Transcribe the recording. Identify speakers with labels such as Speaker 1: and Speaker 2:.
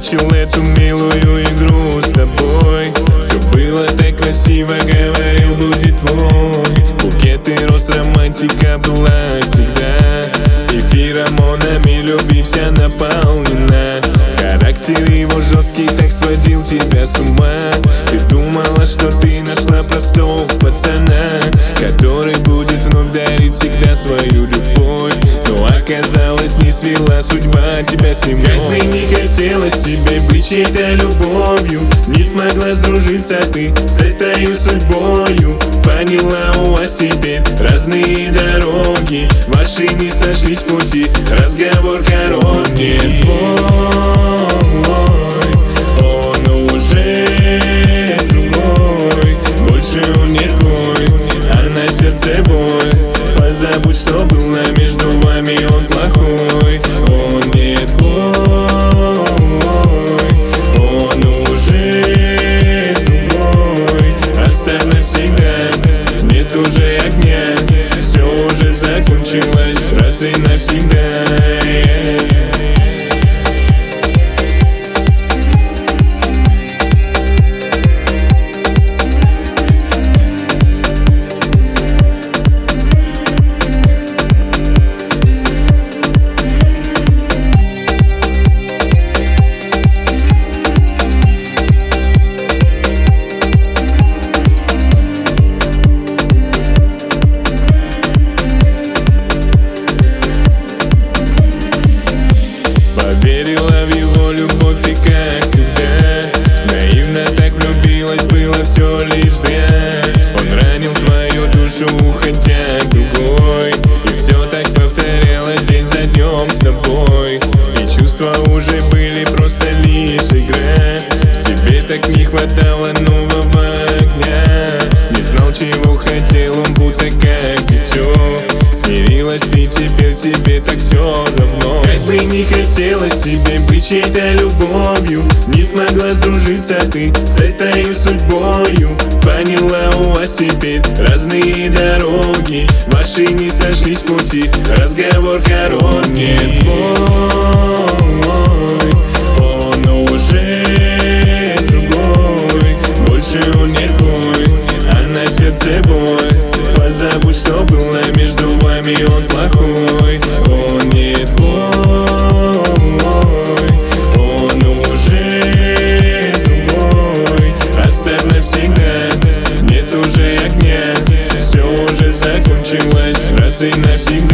Speaker 1: начал эту милую игру с тобой. Все было так красиво, говорил, будет твой. Букеты роз, романтика была всегда, и феромонами любви вся наполнена. Характер его жесткий так сводил тебя с ума. Ты думала, что ты нашла простого пацана, который будет вновь дарить всегда свою любовь. Но оказалось, не свела судьба тебя с ним. Как бы не хотелось тебе быть чьей-то любовью, не смогла сдружиться ты с этой судьбою. Поняла, у вас теперь разные дороги, ваши не сошлись пути, разговор короткий. Он уже с другой, больше он не твой, а на сердце бой. Позабудь, что было между вами, он плохой. Он не твой, он уже с другой. Оставь навсегда, нет уже огня, все уже закончилось раз и навсегда. Верила в его любовь, ты как всегда наивно так влюбилась, было все лишь зря. Он ранил твою душу, уходя к другой, и все так повторялось день за днем с тобой. И чувства уже были просто лишь игра. Тебе так не хватало нового огня. Не знал, чего хотел, он будто как дитё. Смирилась ты теперь, тебе так все равно. Как бы не хотелось тебе быть чьей-то любовью, не смогла сдружиться ты с этой судьбою. Поняла, у вас теперь разные дороги, ваши не сошлись пути, разговор короткий. Он уже с другой, больше он не твой, а на сердце бой. Позабудь, что было между вами, он плохой. Он не твой, он уже с другой. Оставь навсегда, нет уже огня, все уже закончилось раз и навсегда.